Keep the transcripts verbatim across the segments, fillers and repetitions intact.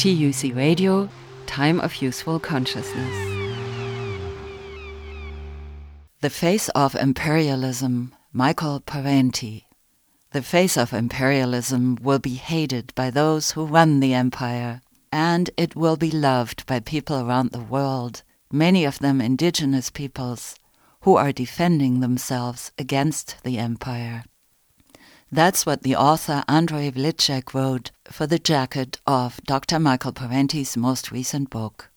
T U C Radio, Time of Useful Consciousness. The Face of Imperialism, Michael Parenti. The face of imperialism will be hated by those who run the empire, and it will be loved by people around the world, many of them indigenous peoples, who are defending themselves against the empire. That's what the author Andrei Vlček wrote for the jacket of Doctor Michael Parenti's most recent book.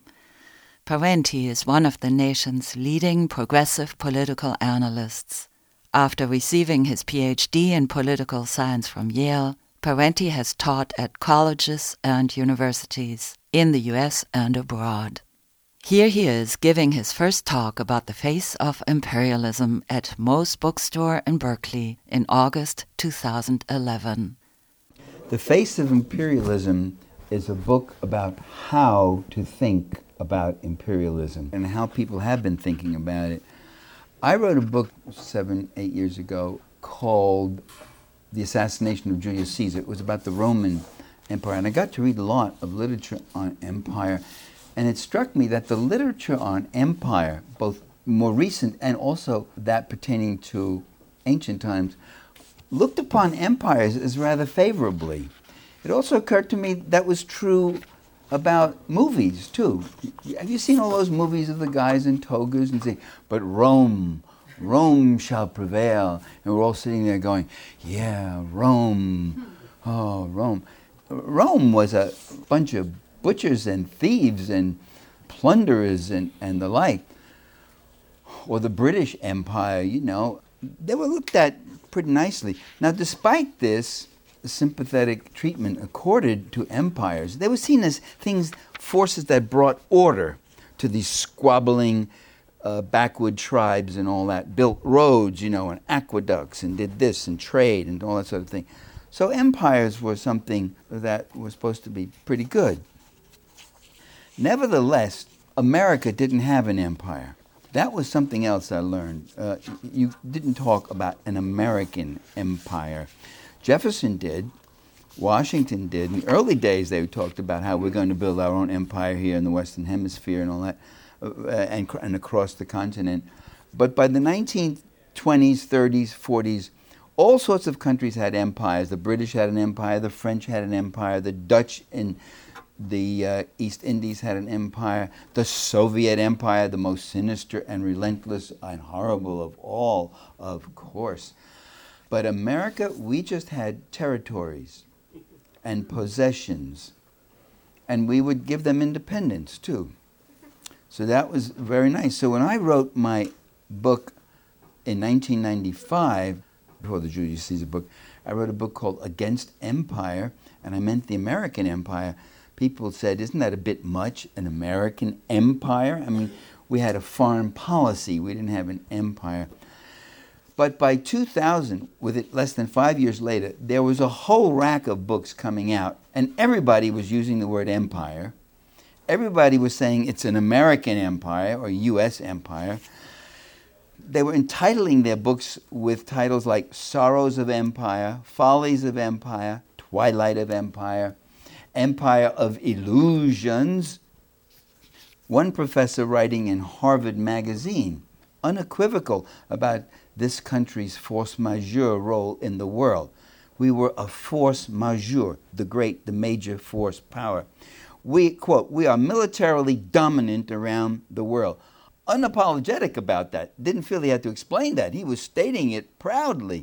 Parenti is one of the nation's leading progressive political analysts. After receiving his P H D in political science from Yale, Parenti has taught at colleges and universities in the U S and abroad. Here he is giving his first talk about the face of imperialism at Moe's Bookstore in Berkeley in August two thousand eleven. The Face of Imperialism is a book about how to think about imperialism and how people have been thinking about it. I wrote a book seven, eight years ago called The Assassination of Julius Caesar. It was about the Roman Empire, and I got to read a lot of literature on empire, and it struck me that the literature on empire, both more recent and also that pertaining to ancient times, looked upon empires as rather favorably. It also occurred to me that was true about movies, too. Have you seen all those movies of the guys in togas and say, but Rome, Rome shall prevail? And we're all sitting there going, yeah, Rome, oh, Rome. Rome was a bunch of butchers and thieves and plunderers and, and the like. Or the British Empire, you know, they were looked at pretty nicely. Now, despite this sympathetic treatment accorded to empires, they were seen as things, forces that brought order to these squabbling uh, backwood tribes and all that, built roads, you know, and aqueducts and did this and trade and all that sort of thing. So empires were something that was supposed to be pretty good. Nevertheless, America didn't have an empire. That was something else I learned. Uh, you didn't talk about an American empire. Jefferson did, Washington did. In the early days, they talked about how we're going to build our own empire here in the Western Hemisphere and all that, uh, and, and across the continent. But by the nineteen twenties, thirties, forties, all sorts of countries had empires. The British had an empire, the French had an empire, the Dutch in the uh, East Indies had an empire, the Soviet Empire, the most sinister and relentless and horrible of all, of course. But America, we just had territories and possessions, and we would give them independence too. So that was very nice. So when I wrote my book in nineteen ninety-five, before the Julius Caesar book, I wrote a book called Against Empire, and I meant the American Empire. People said, isn't that a bit much, an American empire? I mean, we had a foreign policy, we didn't have an empire. But by two thousand, with it less than five years later, there was a whole rack of books coming out, and everybody was using the word empire. Everybody was saying it's an American empire or U S empire. They were entitling their books with titles like Sorrows of Empire, Follies of Empire, Twilight of Empire, Empire of Illusions. One professor writing in Harvard Magazine, unequivocal about this country's force majeure role in the world. We were a force majeure, the great, the major force power. We, quote, we are militarily dominant around the world. Unapologetic about that. Didn't feel he had to explain that. He was stating it proudly.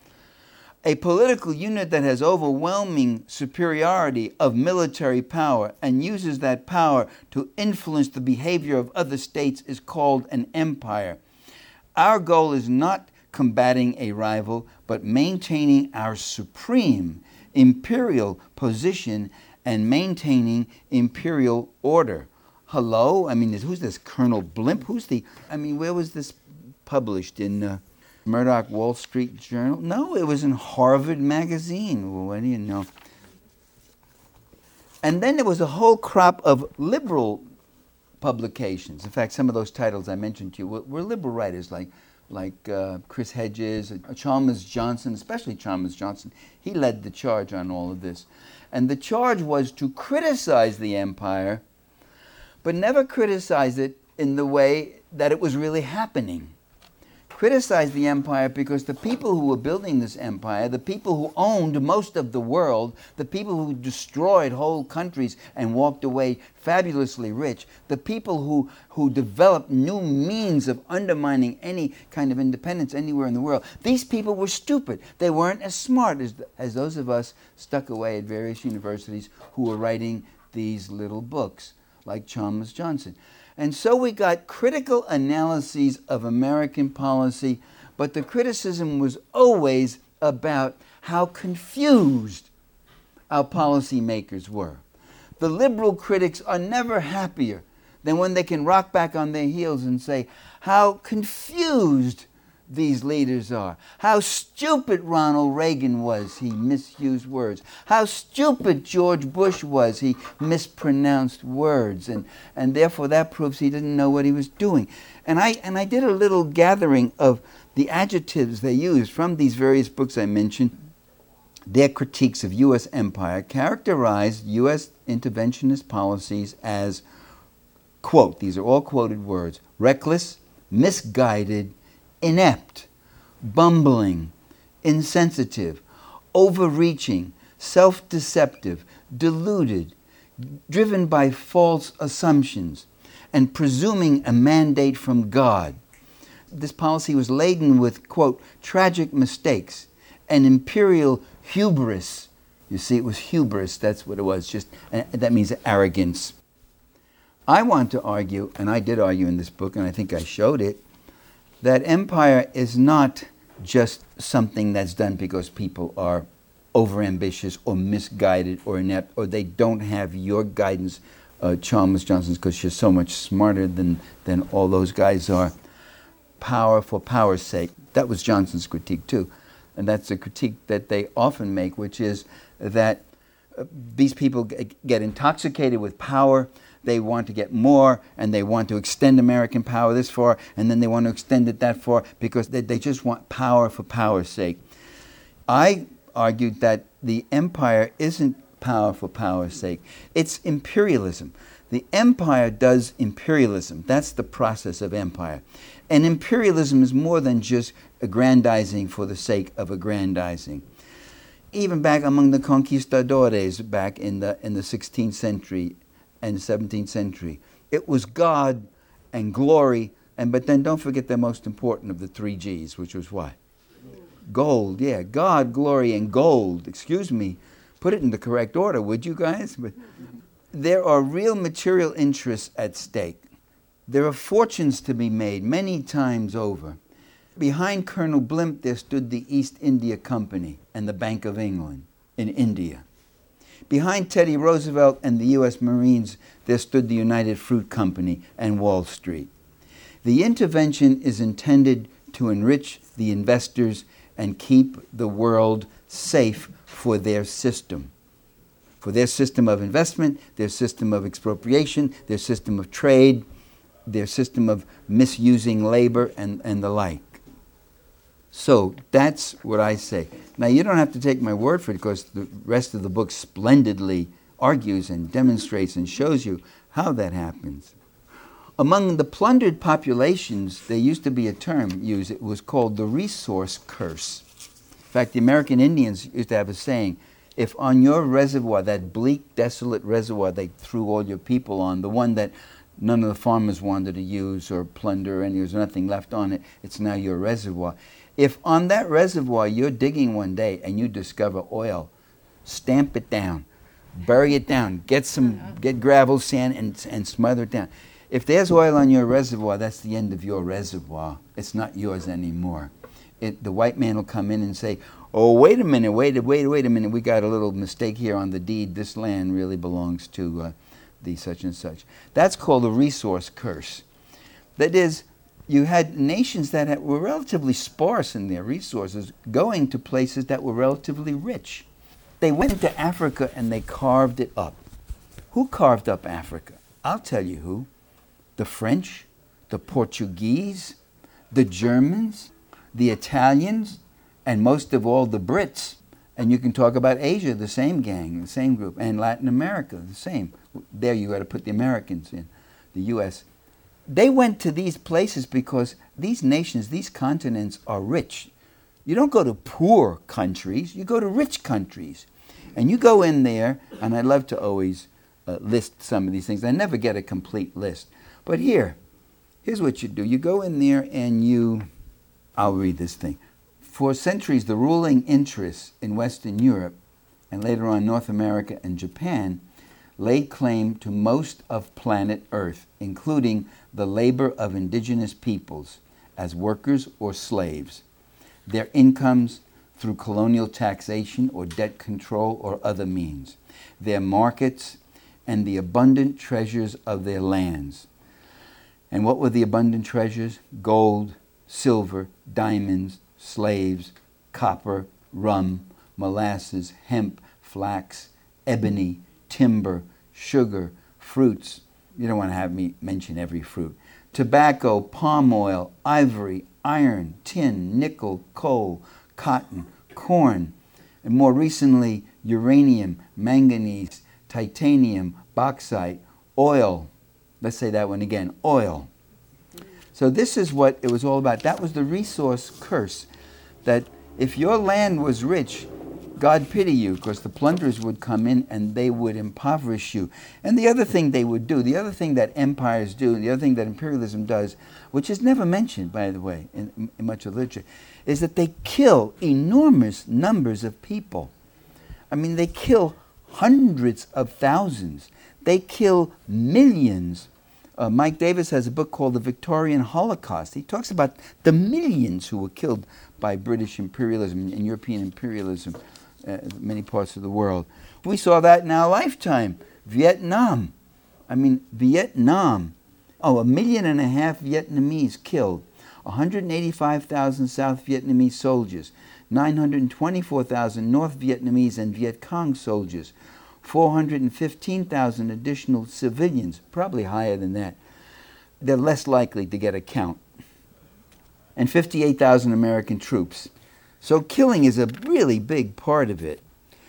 A political unit that has overwhelming superiority of military power and uses that power to influence the behavior of other states is called an empire. Our goal is not combating a rival, but maintaining our supreme imperial position and maintaining imperial order. Hello? I mean, who's this Colonel Blimp? Who's the, I mean, where was this published? In uh, Murdoch Wall Street Journal? No, it was in Harvard Magazine. Well, what do you know? And then there was a whole crop of liberal publications. In fact, some of those titles I mentioned to you were, were liberal writers like like uh, Chris Hedges, uh, Chalmers Johnson, especially Chalmers Johnson. He led the charge on all of this. And the charge was to criticize the empire, but never criticize it in the way that it was really happening. Criticize the empire because the people who were building this empire, the people who owned most of the world, the people who destroyed whole countries and walked away fabulously rich, the people who, who developed new means of undermining any kind of independence anywhere in the world, these people were stupid. They weren't as smart as, as those of us stuck away at various universities who were writing these little books, like Chalmers Johnson. And so we got critical analyses of American policy, but the criticism was always about how confused our policymakers were. The liberal critics are never happier than when they can rock back on their heels and say how confused these leaders are. How stupid Ronald Reagan was, he misused words. How stupid George Bush was, he mispronounced words. And, and therefore that proves he didn't know what he was doing. And I, and I did a little gathering of the adjectives they used from these various books I mentioned. Their critiques of U S empire characterized U S interventionist policies as, quote, these are all quoted words, reckless, misguided, inept, bumbling, insensitive, overreaching, self-deceptive, deluded, driven by false assumptions, and presuming a mandate from God. This policy was laden with, quote, tragic mistakes and imperial hubris. You see, it was hubris, that's what it was, just, and that means arrogance. I want to argue, and I did argue in this book, and I think I showed it, that empire is not just something that's done because people are overambitious or misguided or inept, or they don't have your guidance, uh, Chalmers Johnson's, because you're so much smarter than, than all those guys are. Power for power's sake. That was Johnson's critique too. And that's a critique that they often make, which is that uh, these people g- get intoxicated with power. They want to get more, and they want to extend American power this far, and then they want to extend it that far because they, they just want power for power's sake. I argued that the empire isn't power for power's sake. It's imperialism. The empire does imperialism. That's the process of empire. And imperialism is more than just aggrandizing for the sake of aggrandizing. Even back among the conquistadores back in the in the sixteenth century and seventeenth century, it was God and glory, and but then don't forget the most important of the three G's, which was what? Gold, yeah. God, glory, and gold. Excuse me. Put it in the correct order, would you guys? But there are real material interests at stake. There are fortunes to be made many times over. Behind Colonel Blimp there stood the East India Company and the Bank of England in India. Behind Teddy Roosevelt and the U S Marines there stood the United Fruit Company and Wall Street. The intervention is intended to enrich the investors and keep the world safe for their system. For their system of investment, their system of expropriation, their system of trade, their system of misusing labor, and, and the like. So that's what I say. Now you don't have to take my word for it, because the rest of the book splendidly argues and demonstrates and shows you how that happens. Among the plundered populations, there used to be a term used. It was called the resource curse. In fact, the American Indians used to have a saying, if on your reservoir, that bleak, desolate reservoir they threw all your people on, the one that none of the farmers wanted to use or plunder, and there's nothing left on it, it's now your reservoir. If on that reservoir you're digging one day and you discover oil, stamp it down, bury it down, get some, get gravel, sand, and, and smother it down. If there's oil on your reservoir, that's the end of your reservoir. It's not yours anymore. It, the white man will come in and say, oh, wait a minute, wait, wait, wait a minute, we got a little mistake here on the deed. This land really belongs to uh, the such and such. That's called a resource curse. That is, you had nations that had, were relatively sparse in their resources going to places that were relatively rich. They went into Africa and they carved it up. Who carved up Africa? I'll tell you who. The French, the Portuguese, the Germans, the Italians, and most of all the Brits. And you can talk about Asia, the same gang, the same group, and Latin America, the same. There you got to put the Americans in, the U S They went to these places because these nations, these continents are rich. You don't go to poor countries, you go to rich countries. And you go in there, and I love to always uh, list some of these things. I never get a complete list. But here, here's what you do. You go in there and you, I'll read this thing. For centuries, the ruling interests in Western Europe, and later on North America and Japan, laid claim to most of planet Earth, including the labor of indigenous peoples as workers or slaves, their incomes through colonial taxation or debt control or other means, their markets, and the abundant treasures of their lands. And what were the abundant treasures? Gold, silver, diamonds, slaves, copper, rum, molasses, hemp, flax, ebony, timber, sugar, fruits. You don't want to have me mention every fruit. Tobacco, palm oil, ivory, iron, tin, nickel, coal, cotton, corn, and more recently, uranium, manganese, titanium, bauxite, oil. Let's say that one again, oil. So this is what it was all about. That was the resource curse, that if your land was rich, God pity you, because the plunderers would come in and they would impoverish you. And the other thing they would do, the other thing that empires do, the other thing that imperialism does, which is never mentioned, by the way, in, in much of literature, is that they kill enormous numbers of people. I mean, they kill hundreds of thousands. They kill millions. Uh, Mike Davis has a book called The Victorian Holocaust. He talks about the millions who were killed by British imperialism and European imperialism in uh, many parts of the world. We saw that in our lifetime. Vietnam. I mean, Vietnam. Oh, a million and a half Vietnamese killed. one hundred eighty-five thousand South Vietnamese soldiers. nine hundred twenty-four thousand North Vietnamese and Viet Cong soldiers. four hundred fifteen thousand additional civilians, probably higher than that. They're less likely to get a count. And fifty-eight thousand American troops. So killing is a really big part of it.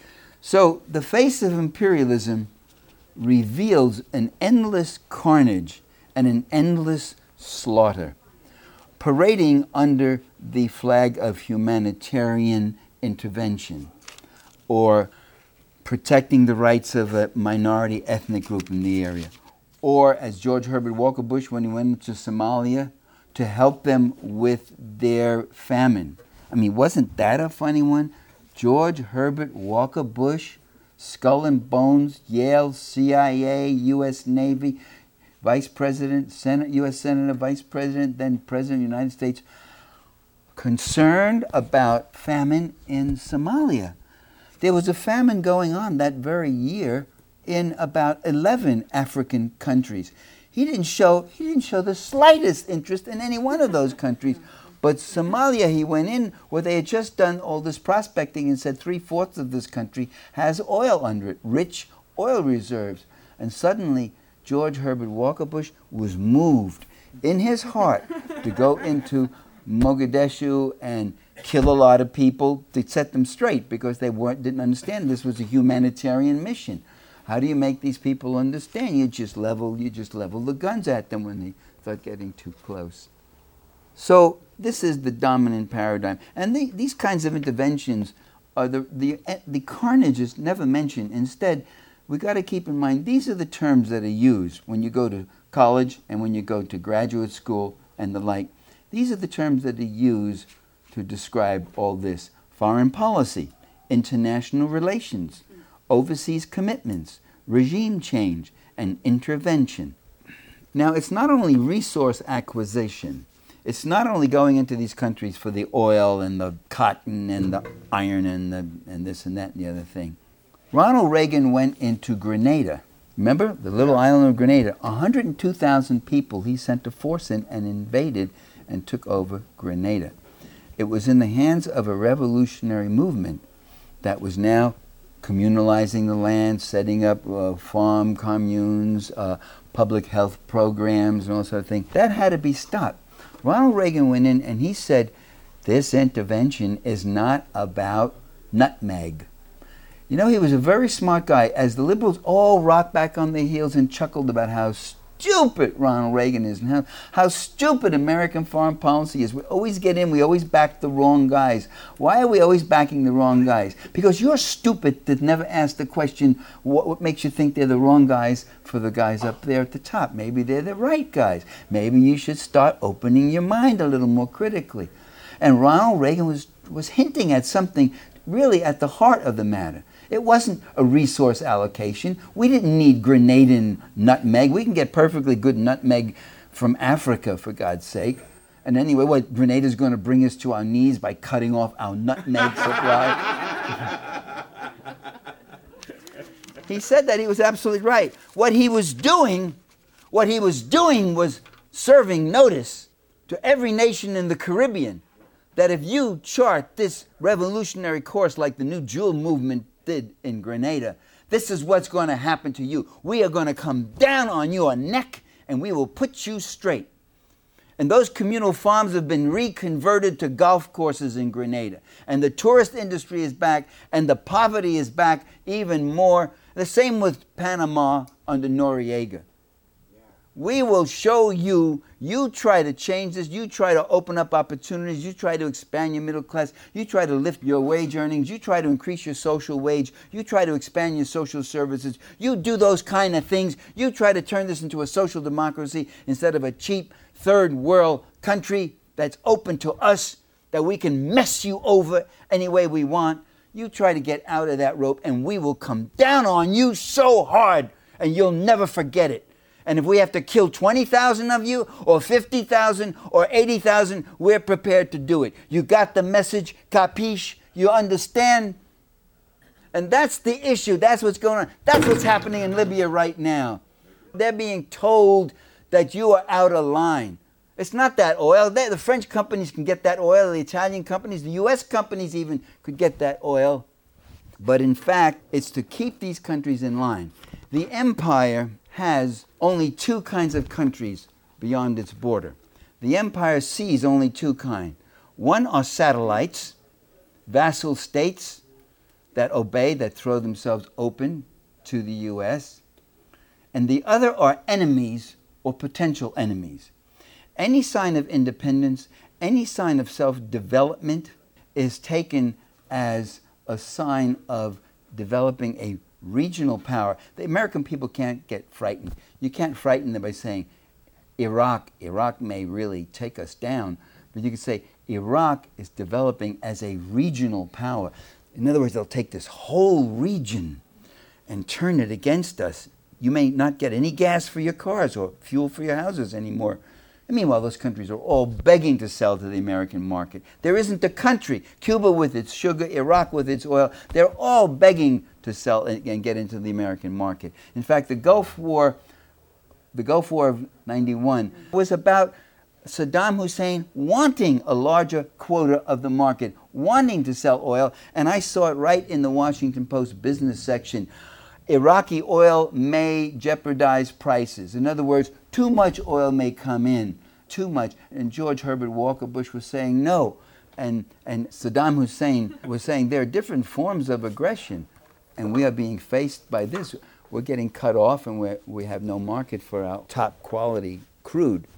So the face of imperialism reveals an endless carnage and an endless slaughter, parading under the flag of humanitarian intervention, or protecting the rights of a minority ethnic group in the area. Or, as George Herbert Walker Bush, when he went into Somalia, to help them with their famine. I mean, wasn't that a funny one? George Herbert Walker Bush, Skull and Bones, Yale, C I A, U S Navy, Vice President, Senate, U S Senator, Vice President, then President of the United States, concerned about famine in Somalia. There was a famine going on that very year in about eleven African countries. He didn't show he didn't show the slightest interest in any one of those countries. But Somalia, he went in where they had just done all this prospecting and said three-fourths of this country has oil under it, rich oil reserves. And suddenly, George Herbert Walker Bush was moved in his heart to go into Mogadishu and kill a lot of people to set them straight, because they weren't didn't understand this was a humanitarian mission. How do you make these people understand? You just level you just level the guns at them when they start getting too close. So this is the dominant paradigm, and the, these kinds of interventions are the the the carnage is never mentioned. Instead, we got to keep in mind these are the terms that are used when you go to college and when you go to graduate school and the like. These are the terms that are used to describe all this: foreign policy, international relations, overseas commitments, regime change, and intervention. Now, it's not only resource acquisition. It's not only going into these countries for the oil and the cotton and the iron and the and this and that and the other thing. Ronald Reagan went into Grenada. Remember, the little island of Grenada? one hundred two thousand people he sent a force in and invaded and took over Grenada. It was in the hands of a revolutionary movement that was now communalizing the land, setting up uh, farm communes, uh, public health programs, and all sort of things. That had to be stopped. Ronald Reagan went in and he said, this intervention is not about nutmeg. You know, he was a very smart guy. As the liberals all rocked back on their heels and chuckled about how stupid Ronald Reagan is and how, how stupid American foreign policy is. We always get in, we always back the wrong guys. Why are we always backing the wrong guys? Because you're stupid that never asked the question, what, what makes you think they're the wrong guys for the guys up there at the top? Maybe they're the right guys. Maybe you should start opening your mind a little more critically. And Ronald Reagan was, was hinting at something really at the heart of the matter. It wasn't a resource allocation. We didn't need Grenadian nutmeg. We can get perfectly good nutmeg from Africa, for God's sake. And anyway, what, Grenada's going to bring us to our knees by cutting off our nutmeg supply? He said that. He was absolutely right. What he was doing, what he was doing was serving notice to every nation in the Caribbean that if you chart this revolutionary course like the New Jewel movement did in Grenada, this is what's going to happen to you. We are going to come down on your neck and we will put you straight. And those communal farms have been reconverted to golf courses in Grenada. And the tourist industry is back and the poverty is back even more. The same with Panama under Noriega. We will show you, you try to change this, you try to open up opportunities, you try to expand your middle class, you try to lift your wage earnings, you try to increase your social wage, you try to expand your social services, you do those kind of things, you try to turn this into a social democracy instead of a cheap third world country that's open to us, that we can mess you over any way we want. You try to get out of that rope and we will come down on you so hard and you'll never forget it. And if we have to kill twenty thousand of you, or fifty thousand, or eighty thousand, we're prepared to do it. You got the message, capiche? You understand? And that's the issue. That's what's going on. That's what's happening in Libya right now. They're being told that you are out of line. It's not that oil. They, the French companies can get that oil. The Italian companies, the U S companies even could get that oil. But in fact, it's to keep these countries in line. The empire has only two kinds of countries beyond its border. The empire sees only two kinds. One are satellites, vassal states that obey, that throw themselves open to the U S. And the other are enemies or potential enemies. Any sign of independence, any sign of self-development is taken as a sign of developing a regional power. The American people can't get frightened. You can't frighten them by saying, Iraq, Iraq may really take us down, but you can say, Iraq is developing as a regional power. In other words, they'll take this whole region and turn it against us. You may not get any gas for your cars or fuel for your houses anymore. And meanwhile, those countries are all begging to sell to the American market. There isn't a country, Cuba with its sugar, Iraq with its oil, they're all begging to sell and get into the American market. In fact, the Gulf War, the Gulf War of ninety-one was about Saddam Hussein wanting a larger quota of the market, wanting to sell oil, and I saw it right in the Washington Post business section. Iraqi oil may jeopardize prices. In other words, too much oil may come in, too much. And George Herbert Walker Bush was saying no. And, and Saddam Hussein was saying there are different forms of aggression. And we are being faced by this. We're getting cut off and we're, we have no market for our top quality crude.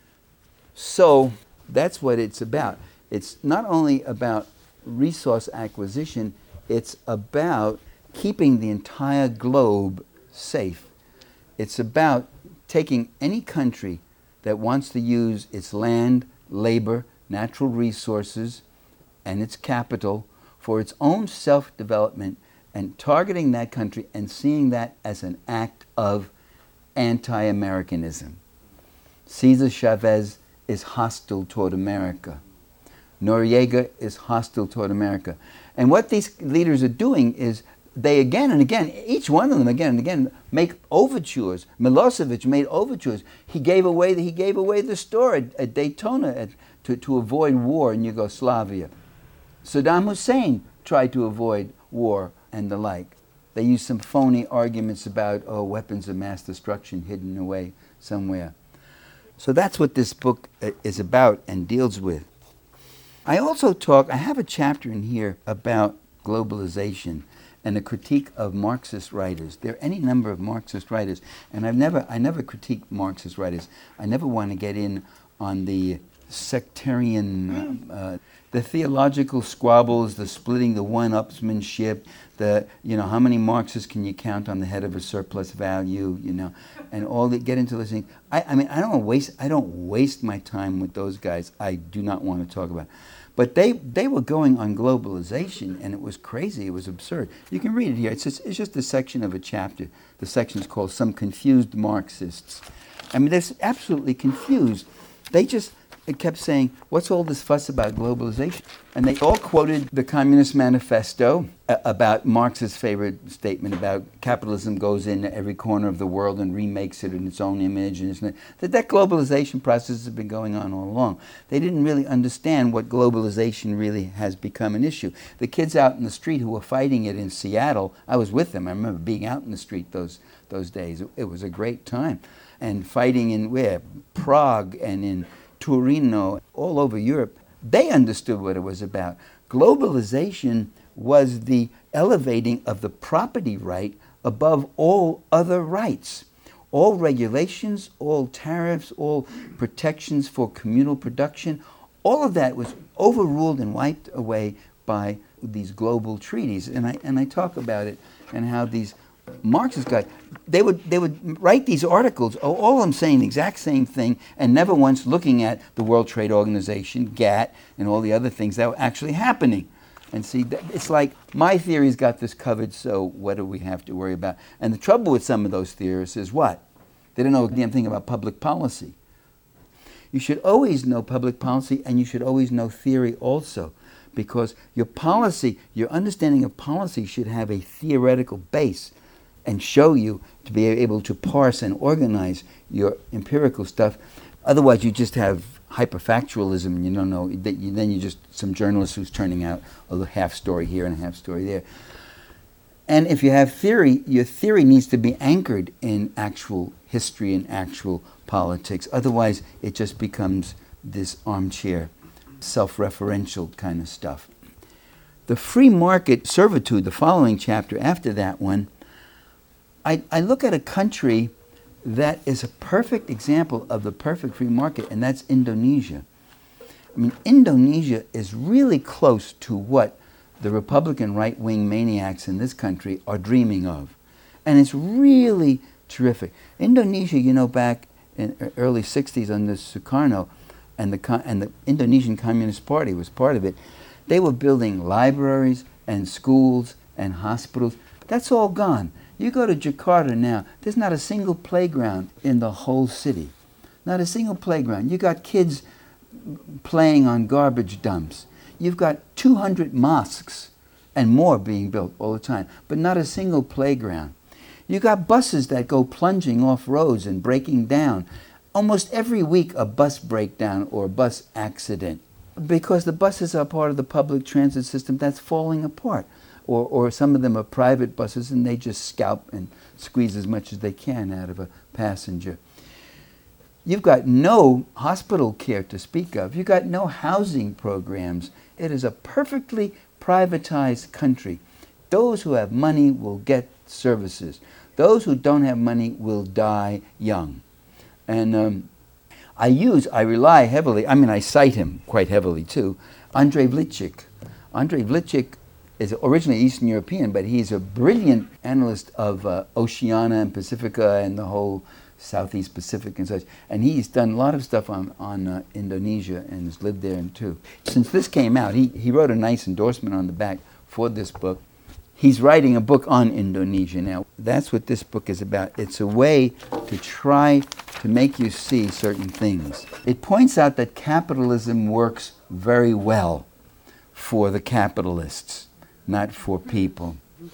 So that's what it's about. It's not only about resource acquisition, it's about keeping the entire globe safe. It's about taking any country that wants to use its land, labor, natural resources, and its capital for its own self-development and targeting that country and seeing that as an act of anti-Americanism. Cesar Chavez is hostile toward America. Noriega is hostile toward America. And what these leaders are doing is they again and again, each one of them again and again, make overtures. Milosevic made overtures. He gave away the, he gave away the store at, at Daytona at, to, to avoid war in Yugoslavia. Saddam Hussein tried to avoid war and the like. They used some phony arguments about, oh, weapons of mass destruction hidden away somewhere. So that's what this book uh, is about and deals with. I also talk, I have a chapter in here about globalization and a critique of Marxist writers. There are any number of Marxist writers, and I've never, I never critique Marxist writers. I never want to get in on the sectarian, uh, the theological squabbles, the splitting, the one-upsmanship, the, you know, how many Marxists can you count on the head of a surplus value, you know, and all that, get into listening. I, I mean, I don't waste, I don't waste my time with those guys. I do not want to talk about it. But they, they were going on globalization, and it was crazy. It was absurd. You can read it here. It's just, it's just a section of a chapter. The section is called Some Confused Marxists. I mean, they're absolutely confused. They just kept saying, what's all this fuss about globalization? And they all quoted the Communist Manifesto uh, about Marx's favorite statement about capitalism goes into every corner of the world and remakes it in its own image. And that, that that globalization process has been going on all along. They didn't really understand what globalization really has become an issue. The kids out in the street who were fighting it in Seattle, I was with them. I remember being out in the street those, those days. It, it was a great time. And fighting in where? Prague and in Torino, all over Europe, they understood what it was about. Globalization was the elevating of the property right above all other rights. All regulations, all tariffs, all protections for communal production, all of that was overruled and wiped away by these global treaties. And I, and I talk about it and how these Marxist guys, they would they would write these articles, oh, all of them saying the exact same thing and never once looking at the World Trade Organization, G A T, and all the other things that were actually happening. And see, it's like, my theory's got this covered, so what do we have to worry about? And the trouble with some of those theorists is what? They don't know a damn thing about public policy. You should always know public policy, and you should always know theory also, because your policy, your understanding of policy should have a theoretical base and show you to be able to parse and organize your empirical stuff. Otherwise, you just have hyperfactualism, and you don't know. That you, then you're just some journalist who's turning out a half story here and a half story there. And if you have theory, your theory needs to be anchored in actual history and actual politics. Otherwise, it just becomes this armchair, self-referential kind of stuff. The free market servitude, the following chapter after that one, I, I look at a country that is a perfect example of the perfect free market, and that's Indonesia. I mean, Indonesia is really close to what the Republican right-wing maniacs in this country are dreaming of. And it's really terrific. Indonesia, you know, back in the early sixties under Sukarno, and the, and the Indonesian Communist Party was part of it, they were building libraries and schools and hospitals. That's all gone. You go to Jakarta now, there's not a single playground in the whole city. Not a single playground. You got kids playing on garbage dumps. You've got two hundred mosques and more being built all the time, but not a single playground. You got buses that go plunging off roads and breaking down. Almost every week a bus breakdown or a bus accident, because the buses are part of the public transit system that's falling apart. Or, or some of them are private buses, and they just scalp and squeeze as much as they can out of a passenger. You've got no hospital care to speak of. You've got no housing programs. It is a perfectly privatized country. Those who have money will get services. Those who don't have money will die young. And um, I use, I rely heavily, I mean, I cite him quite heavily too, Andrej Vlčić. Andrej Vlčić is originally Eastern European, but he's a brilliant analyst of uh, Oceania and Pacifica and the whole Southeast Pacific and such. And he's done a lot of stuff on, on uh, Indonesia and has lived there too. Since this came out, he, he wrote a nice endorsement on the back for this book. He's writing a book on Indonesia now. That's what this book is about. It's a way to try to make you see certain things. It points out that capitalism works very well for the capitalists, not for people.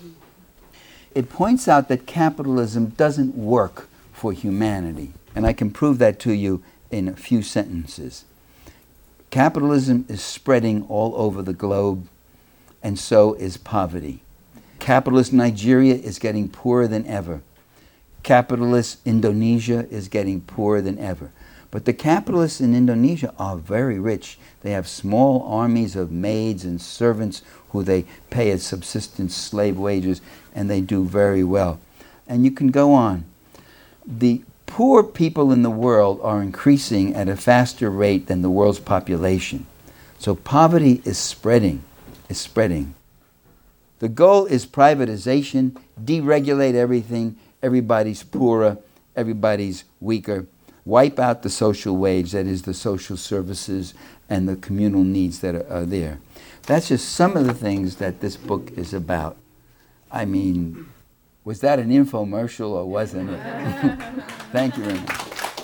It points out that capitalism doesn't work for humanity. And I can prove that to you in a few sentences. Capitalism is spreading all over the globe, and so is poverty. Capitalist Nigeria is getting poorer than ever. Capitalist Indonesia is getting poorer than ever. But the capitalists in Indonesia are very rich. They have small armies of maids and servants who they pay as subsistence slave wages, and they do very well. And you can go on. The poor people in the world are increasing at a faster rate than the world's population. So poverty is spreading, is spreading. The goal is privatization, deregulate everything, everybody's poorer, everybody's weaker, wipe out the social wage, that is the social services and the communal needs that are, are there. That's just some of the things that this book is about. I mean, was that an infomercial or wasn't it? Thank you very much.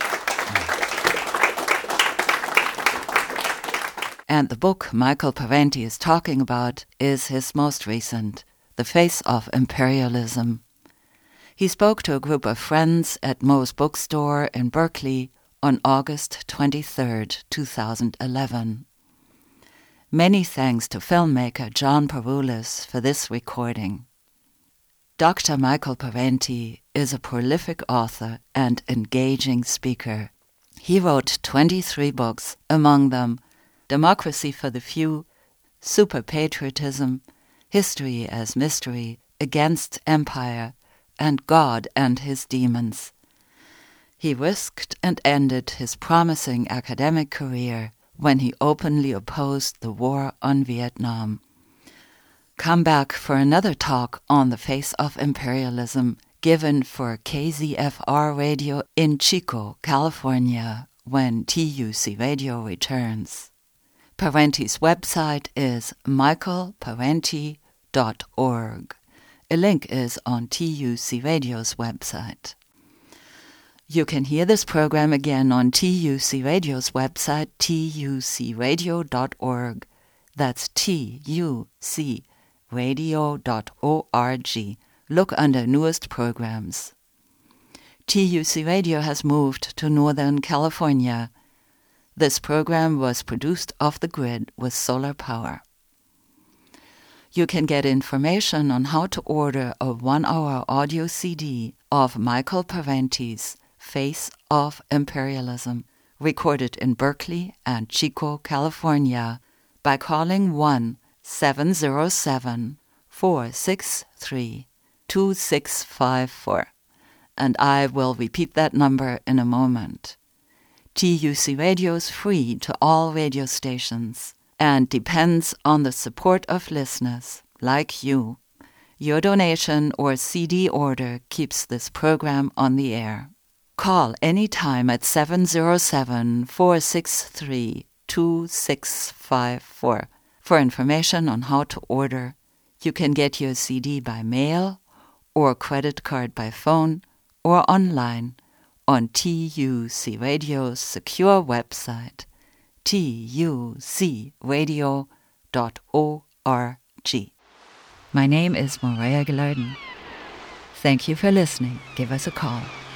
And the book Michael Parenti is talking about is his most recent, The Face of Imperialism. He spoke to a group of friends at Moe's Bookstore in Berkeley on August twenty-third, two thousand eleven. Many thanks to filmmaker John Peroulis for this recording. Doctor Michael Parenti is a prolific author and engaging speaker. He wrote twenty-three books, among them Democracy for the Few, Super Patriotism, History as Mystery, Against Empire, and God and His Demons. He risked and ended his promising academic career when he openly opposed the war on Vietnam. Come back for another talk on the face of imperialism given for K Z F R Radio in Chico, California, when T U C Radio returns. Parenti's website is michael parenti dot org. A link is on T U C Radio's website. You can hear this program again on T U C Radio's website, T U C radio dot org. That's T U C radio dot org. Look under newest programs. T U C Radio has moved to Northern California. This program was produced off the grid with solar power. You can get information on how to order a one-hour audio C D of Michael Parenti's Face of Imperialism, recorded in Berkeley and Chico, California, by calling one seven zero seven, four six three, two six five four. And I will repeat that number in a moment. T U C Radio is free to all radio stations and depends on the support of listeners like you. Your donation or C D order keeps this program on the air. Call anytime at seven zero seven, four six three, two six five four for information on how to order. You can get your C D by mail or credit card by phone or online on T U C Radio's secure website, T U C radio dot org. My name is Morea Gilardin. Thank you for listening. Give us a call.